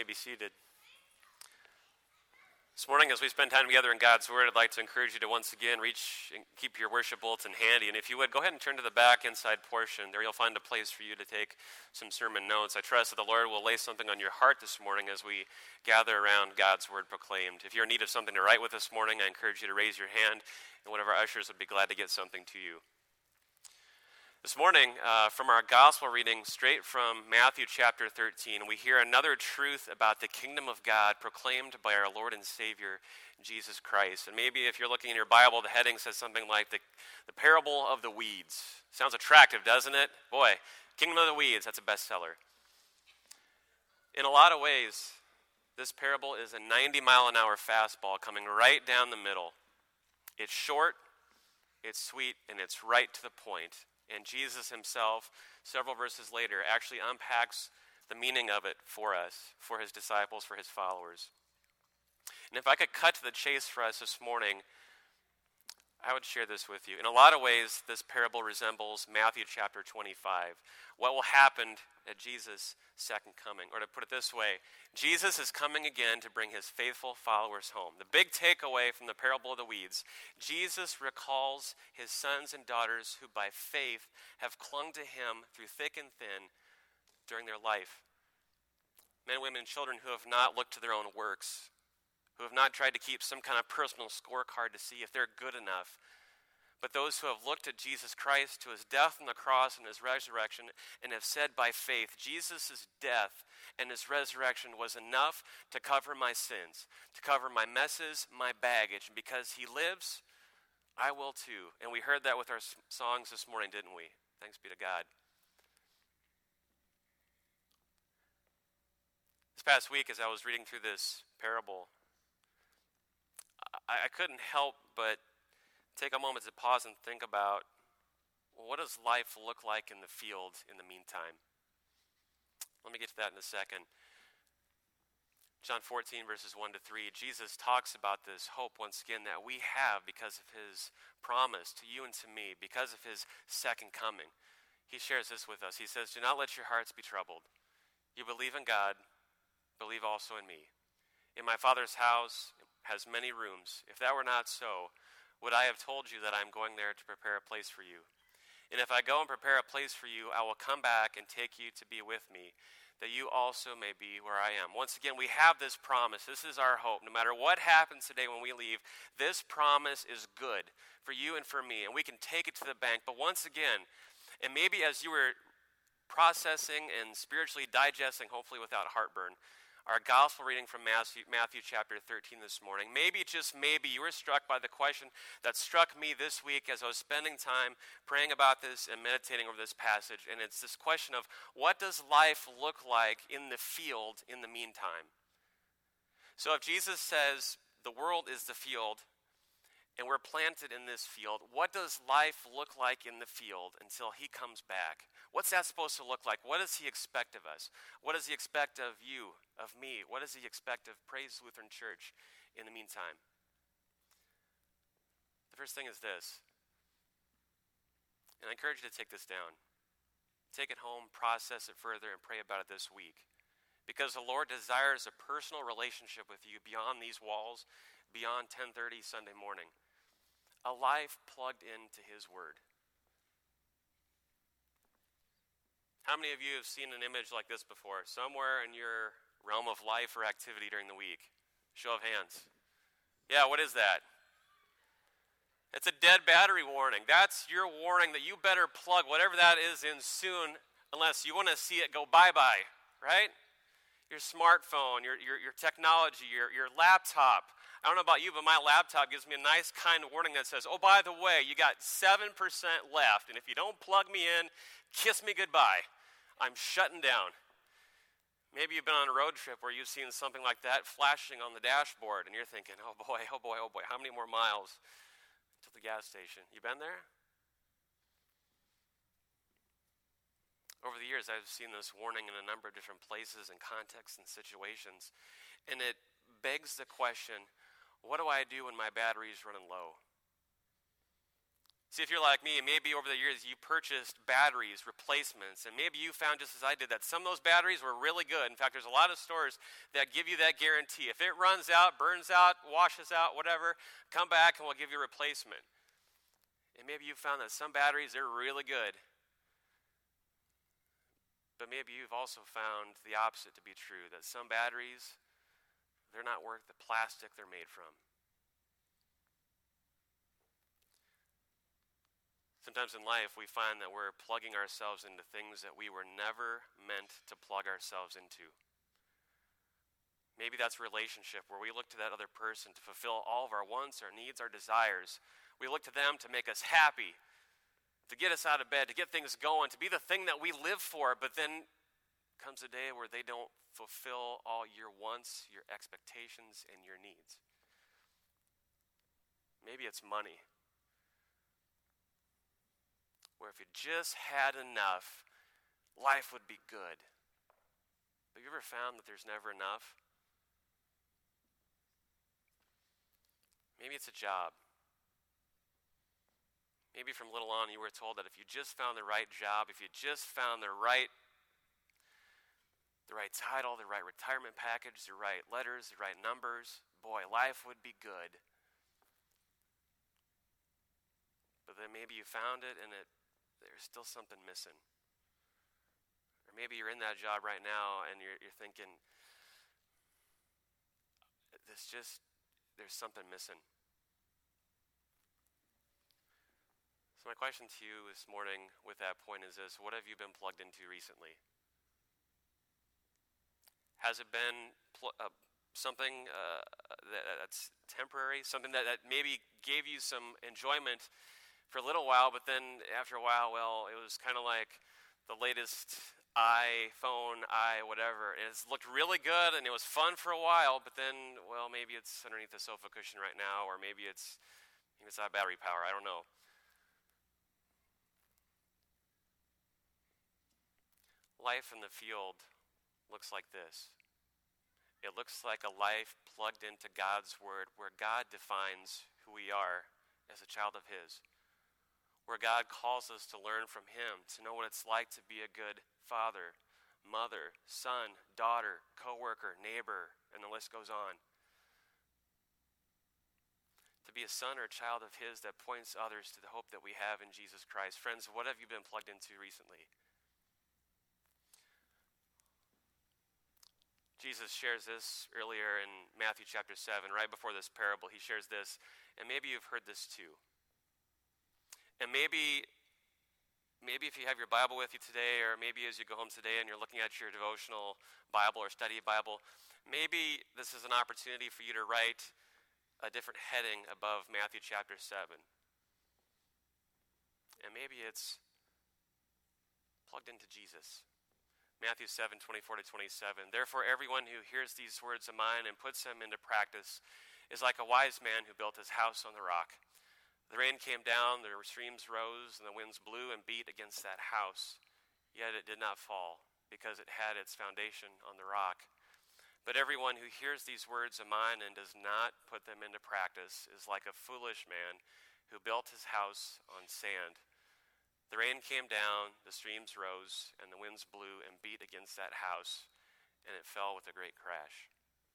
Be seated. This morning, as we spend time together in God's Word, I'd like to encourage you to once again reach and keep your worship bulletin handy. And if you would, go ahead and turn to the back inside portion. There you'll find a place for you to take some sermon notes. I trust that the Lord will lay something on your heart this morning as we gather around God's Word proclaimed. If you're in need of something to write with this morning, I encourage you to raise your hand, and one of our ushers would be glad to get something to you. This morning, from our gospel reading straight from Matthew chapter 13, we hear another truth about the kingdom of God proclaimed by our Lord and Savior, Jesus Christ. And maybe if you're looking in your Bible, the heading says something like the parable of the weeds. Sounds attractive, doesn't it? Boy, kingdom of the weeds, that's a bestseller. In a lot of ways, this parable is a 90-mile-an-hour fastball coming right down the middle. It's short, it's sweet, and it's right to the point. And Jesus himself, several verses later, actually unpacks the meaning of it for us, for his disciples, for his followers. And if I could cut to the chase for us this morning, I would share this with you. In a lot of ways, this parable resembles Matthew chapter 25. What will happen at Jesus' second coming? Or to put it this way, Jesus is coming again to bring his faithful followers home. The big takeaway from the parable of the weeds, Jesus recalls his sons and daughters who by faith have clung to him through thick and thin during their life. Men, women, and children who have not looked to their own works, who have not tried to keep some kind of personal scorecard to see if they're good enough, but those who have looked at Jesus Christ, to his death on the cross and his resurrection, and have said by faith, Jesus' death and his resurrection was enough to cover my sins, to cover my messes, my baggage. And because he lives, I will too. And we heard that with our songs this morning, didn't we? Thanks be to God. This past week, as I was reading through this parable, I couldn't help but take a moment to pause and think about, well, what does life look like in the field in the meantime? Let me get to that in a second. John 14, verses 1 to 3, Jesus talks about this hope once again that we have because of his promise to you and to me, because of his second coming. He shares this with us. He says, "Do not let your hearts be troubled. You believe in God, believe also in me. In my Father's house has many rooms. If that were not so, would I have told you that I am going there to prepare a place for you? And if I go and prepare a place for you, I will come back and take you to be with me, that you also may be where I am." Once again, we have this promise. This is our hope. No matter what happens today when we leave, this promise is good for you and for me, and we can take it to the bank. But once again, and maybe as you were processing and spiritually digesting, hopefully without heartburn, our gospel reading from Matthew chapter 13 this morning, maybe, just maybe, you were struck by the question that struck me this week as I was spending time praying about this and meditating over this passage. And it's this question of, what does life look like in the field in the meantime? So if Jesus says the world is the field and we're planted in this field, what does life look like in the field until he comes back? What's that supposed to look like? What does he expect of us? What does he expect of you, of me? What does he expect of Praise Lutheran Church in the meantime? The first thing is this, and I encourage you to take this down. Take it home, process it further, and pray about it this week. Because the Lord desires a personal relationship with you beyond these walls, beyond 10:30 Sunday morning. A life plugged into his word. How many of you have seen an image like this before, somewhere in your realm of life or activity during the week? Show of hands. Yeah, what is that? It's a dead battery warning. That's your warning that you better plug whatever that is in soon, unless you want to see it go bye-bye, right? Your smartphone, your technology, your laptop. I don't know about you, but my laptop gives me a nice kind of warning that says, oh, by the way, you got 7% left, and if you don't plug me in, kiss me goodbye. I'm shutting down. Maybe you've been on a road trip where you've seen something like that flashing on the dashboard, and you're thinking, oh boy, how many more miles to the gas station? You been there? Over the years, I've seen this warning in a number of different places and contexts and situations, and it begs the question, what do I do when my battery is running low? See, if you're like me, and maybe over the years you purchased batteries, replacements, and maybe you found, just as I did, that some of those batteries were really good. In fact, there's a lot of stores that give you that guarantee. If it runs out, burns out, washes out, whatever, come back and we'll give you a replacement. And maybe you found that some batteries, they're really good. But maybe you've also found the opposite to be true, that some batteries, they're not worth the plastic they're made from. Sometimes in life, we find that we're plugging ourselves into things that we were never meant to plug ourselves into. Maybe that's a relationship where we look to that other person to fulfill all of our wants, our needs, our desires. We look to them to make us happy, to get us out of bed, to get things going, to be the thing that we live for. But then comes a day where they don't fulfill all your wants, your expectations, and your needs. Maybe it's money. Where if you just had enough, life would be good. Have you ever found that there's never enough? Maybe it's a job. Maybe from little on you were told that if you just found the right job, if you just found the right title, the right retirement package, the right letters, the right numbers, boy, life would be good. But then maybe you found it and there's still something missing. Or maybe you're in that job right now and you're thinking, there's something missing. So my question to you this morning with that point is this: what have you been plugged into recently? Has it been something that's temporary, something that maybe gave you some enjoyment for a little while, but then after a while, well, it was kind of like the latest iPhone, whatever. It's looked really good and it was fun for a while, but then, well, maybe it's underneath the sofa cushion right now, or maybe it's out of battery power. I don't know. Life in the field looks like this. It looks like a life plugged into God's Word, where God defines who we are as a child of His, where God calls us to learn from Him, to know what it's like to be a good father, mother, son, daughter, coworker, neighbor, and the list goes on. To be a son or a child of His that points others to the hope that we have in Jesus Christ. Friends, what have you been plugged into recently? Jesus shares this earlier in Matthew chapter 7, right before this parable. He shares this, and maybe you've heard this too. And maybe if you have your Bible with you today, or maybe as you go home today and you're looking at your devotional Bible or study Bible, maybe this is an opportunity for you to write a different heading above Matthew chapter 7. And maybe it's plugged into Jesus. Matthew 7, 24 to 27. Therefore, everyone who hears these words of mine and puts them into practice is like a wise man who built his house on the rock. The rain came down, the streams rose, and the winds blew and beat against that house. Yet it did not fall, because it had its foundation on the rock. But everyone who hears these words of mine and does not put them into practice is like a foolish man who built his house on sand. The rain came down, the streams rose, and the winds blew and beat against that house, and it fell with a great crash.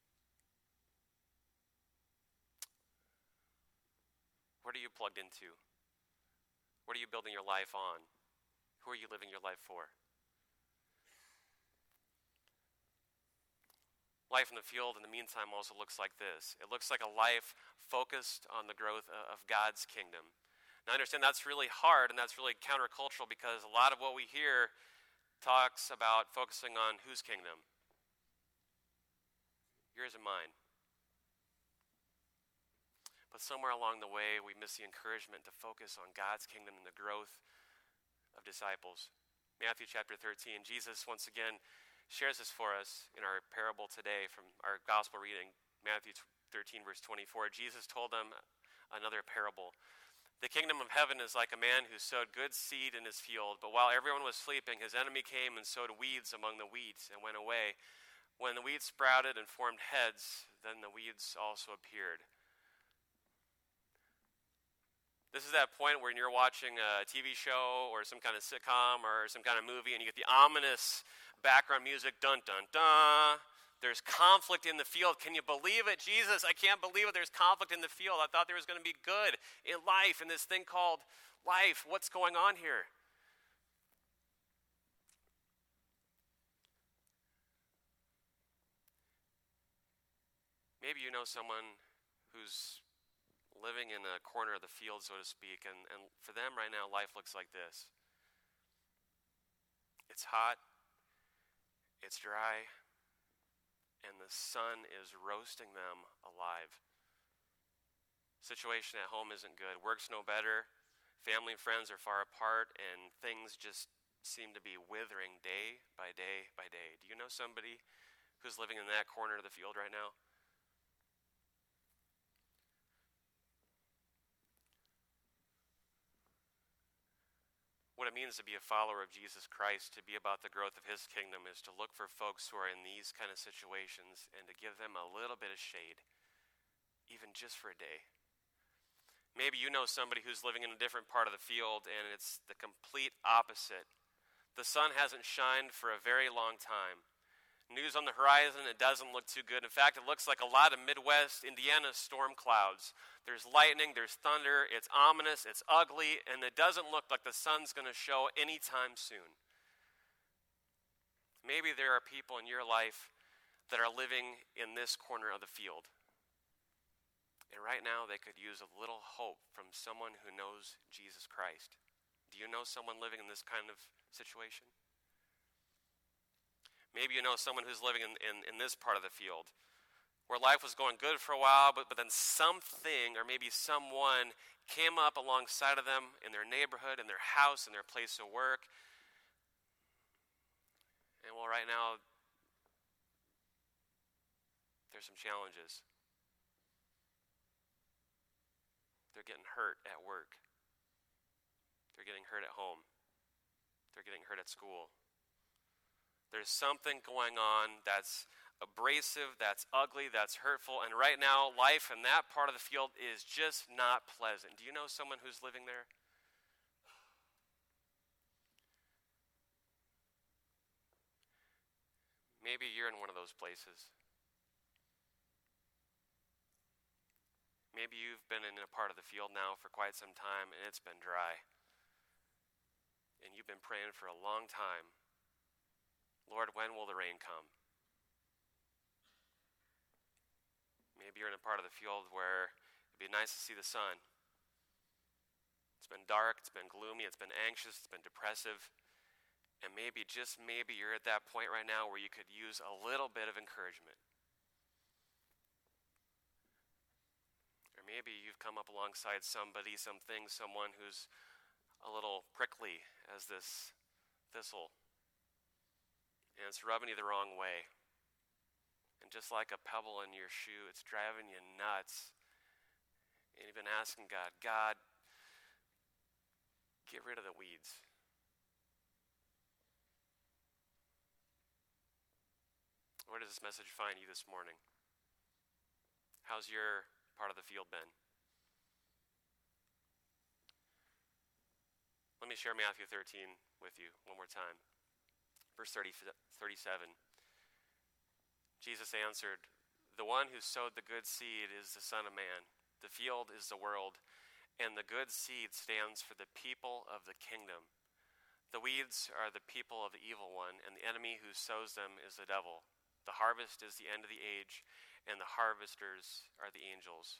What are you plugged into? What are you building your life on? Who are you living your life for? Life in the field, in the meantime, also looks like this. It looks like a life focused on the growth of God's kingdom. Now, I understand that's really hard and that's really countercultural, because a lot of what we hear talks about focusing on whose kingdom? Yours and mine. But somewhere along the way, we miss the encouragement to focus on God's kingdom and the growth of disciples. Matthew chapter 13, Jesus once again shares this for us in our parable today from our gospel reading. Matthew 13, verse 24, Jesus told them another parable. The kingdom of heaven is like a man who sowed good seed in his field, but while everyone was sleeping, his enemy came and sowed weeds among the wheat and went away. When the weeds sprouted and formed heads, then the weeds also appeared. This is that point when you're watching a TV show or some kind of sitcom or some kind of movie and you get the ominous background music, dun, dun, dun. There's conflict in the field. Can you believe it? Jesus, I can't believe it. There's conflict in the field. I thought there was going to be good in life, in this thing called life. What's going on here? Maybe you know someone who's living in a corner of the field, so to speak, and for them right now, life looks like this. It's hot, it's dry, and the sun is roasting them alive. Situation at home isn't good. Work's no better. Family and friends are far apart, and things just seem to be withering day by day by day. Do you know somebody who's living in that corner of the field right now? What it means to be a follower of Jesus Christ, to be about the growth of his kingdom, is to look for folks who are in these kind of situations and to give them a little bit of shade, even just for a day. Maybe you know somebody who's living in a different part of the field and it's the complete opposite. The sun hasn't shined for a very long time. News on the horizon, it doesn't look too good. In fact, it looks like a lot of Midwest Indiana storm clouds. There's lightning, there's thunder, it's ominous, it's ugly, and it doesn't look like the sun's going to show anytime soon. Maybe there are people in your life that are living in this corner of the field. And right now they could use a little hope from someone who knows Jesus Christ. Do you know someone living in this kind of situation? Maybe you know someone who's living in this part of the field where life was going good for a while, but then something or maybe someone came up alongside of them in their neighborhood, in their house, in their place of work. And well, right now, there's some challenges. They're getting hurt at work. They're getting hurt at home. They're getting hurt at school. There's something going on that's abrasive, that's ugly, that's hurtful, and right now, life in that part of the field is just not pleasant. Do you know someone who's living there? Maybe you're in one of those places. Maybe you've been in a part of the field now for quite some time, and it's been dry. And you've been praying for a long time. Lord, when will the rain come? Maybe you're in a part of the field where it'd be nice to see the sun. It's been dark, it's been gloomy, it's been anxious, it's been depressive. And maybe, just maybe, you're at that point right now where you could use a little bit of encouragement. Or maybe you've come up alongside somebody, something, someone who's a little prickly as this thistle. And it's rubbing you the wrong way. And just like a pebble in your shoe, it's driving you nuts. And you've been asking God, God, get rid of the weeds. Where does this message find you this morning? How's your part of the field been? Let me share Matthew 13 with you one more time. Verse 37, Jesus answered, "The one who sowed the good seed is the Son of Man. The field is the world, and the good seed stands for the people of the kingdom. The weeds are the people of the evil one, and the enemy who sows them is the devil. The harvest is the end of the age, and the harvesters are the angels."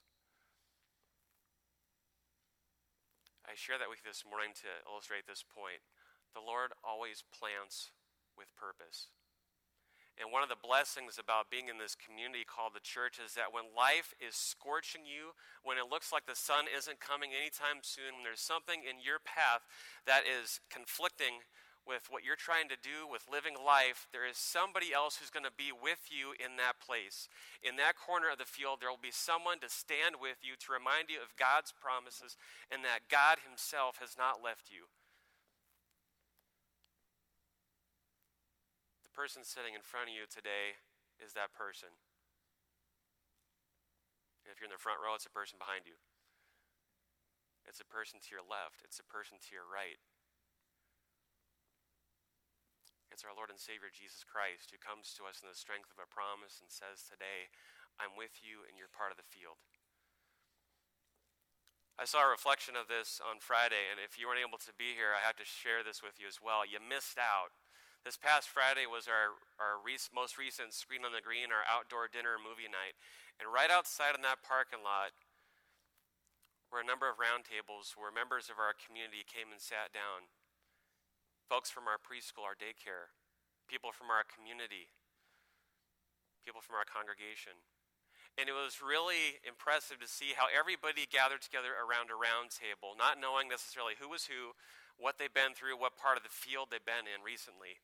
I share that with you this morning to illustrate this point. The Lord always plants with purpose. And one of the blessings about being in this community called the church is that when life is scorching you, when it looks like the sun isn't coming anytime soon, when there's something in your path that is conflicting with what you're trying to do with living life, there is somebody else who's going to be with you in that place. In that corner of the field, there will be someone to stand with you, to remind you of God's promises and that God himself has not left you. The person sitting in front of you today is that person. And if you're in the front row, it's the person behind you. It's a person to your left. It's a person to your right. It's our Lord and Savior, Jesus Christ, who comes to us in the strength of a promise and says today, I'm with you and you're part of the field. I saw a reflection of this on Friday, and if you weren't able to be here, I have to share this with you as well. You missed out. This past Friday was our most recent Screen on the Green, our outdoor dinner and movie night. And right outside in that parking lot were a number of round tables where members of our community came and sat down. Folks from our preschool, our daycare, people from our community, people from our congregation. And it was really impressive to see how everybody gathered together around a round table, not knowing necessarily who was who, what they've been through, what part of the field they've been in recently.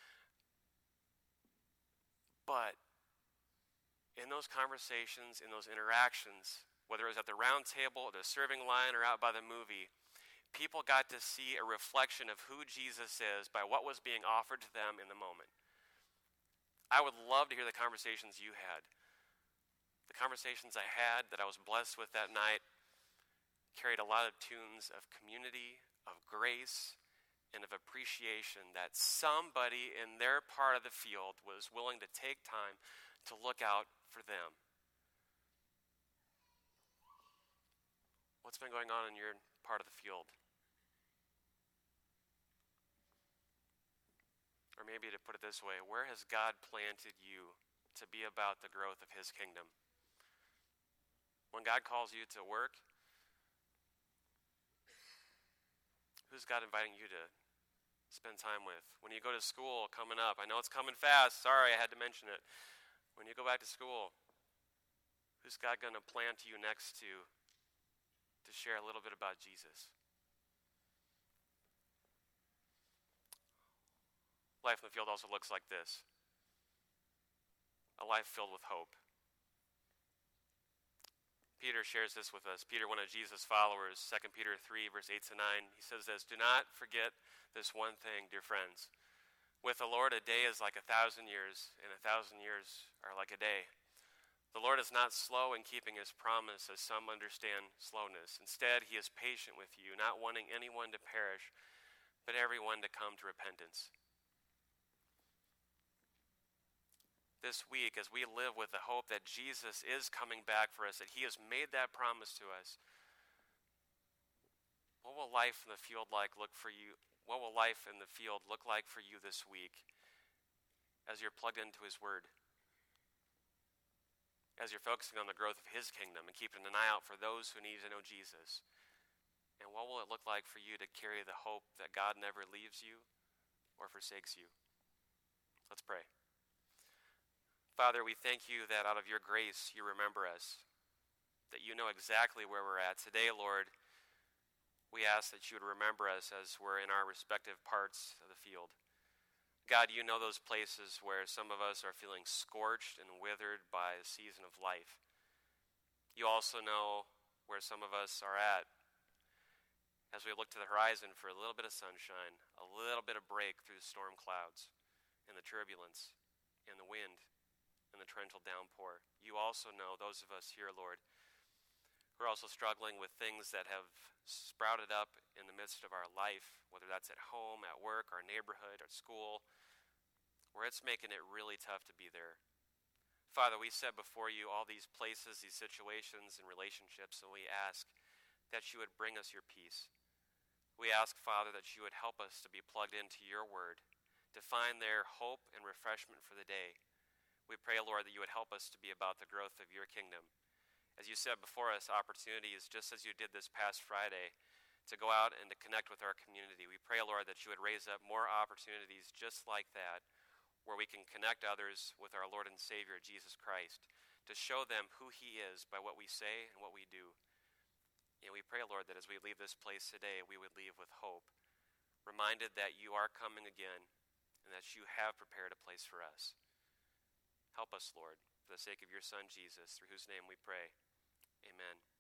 But in those conversations, in those interactions, whether it was at the round table, or the serving line, or out by the movie, people got to see a reflection of who Jesus is by what was being offered to them in the moment. I would love to hear the conversations you had. The conversations I had that I was blessed with that night carried a lot of tunes of community, of grace, and of appreciation that somebody in their part of the field was willing to take time to look out for them. What's been going on in your part of the field? Or maybe to put it this way, where has God planted you to be about the growth of his kingdom? When God calls you to work, who's God inviting you to spend time with? When you go to school coming up, I know it's coming fast. Sorry, I had to mention it. When you go back to school, who's God going to plant you next to share a little bit about Jesus? Life in the field also looks like this. A life filled with hope. Peter shares this with us. Peter, one of Jesus' followers, 2 Peter 3, verse 8 to 9, he says this, do not forget this one thing, dear friends. With the Lord, a day is like 1,000 years, and 1,000 years are like a day. The Lord is not slow in keeping his promise, as some understand slowness. Instead, he is patient with you, not wanting anyone to perish, but everyone to come to repentance. This week, as we live with the hope that Jesus is coming back for us, that he has made that promise to us, what will life in the field look for you? What will life in the field look like for you this week as you're plugged into his word? As you're focusing on the growth of his kingdom and keeping an eye out for those who need to know Jesus? And what will it look like for you to carry the hope that God never leaves you or forsakes you? Let's pray. Father, we thank you that out of your grace you remember us, that you know exactly where we're at. Today, Lord, we ask that you would remember us as we're in our respective parts of the field. God, you know those places where some of us are feeling scorched and withered by a season of life. You also know where some of us are at as we look to the horizon for a little bit of sunshine, a little bit of break through the storm clouds and the turbulence and the wind and the torrential downpour. You also know those of us here, Lord, who are also struggling with things that have sprouted up in the midst of our life, whether that's at home, at work, our neighborhood, our school, where it's making it really tough to be there. Father, we set before you all these places, these situations and relationships, and we ask that you would bring us your peace. We ask, Father, that you would help us to be plugged into your word, to find there hope and refreshment for the day. We pray, Lord, that you would help us to be about the growth of your kingdom. As you said before us, opportunities, just as you did this past Friday, to go out and to connect with our community. We pray, Lord, that you would raise up more opportunities just like that, where we can connect others with our Lord and Savior, Jesus Christ, to show them who he is by what we say and what we do. And we pray, Lord, that as we leave this place today, we would leave with hope, reminded that you are coming again and that you have prepared a place for us. Help us, Lord, for the sake of your Son, Jesus, through whose name we pray. Amen.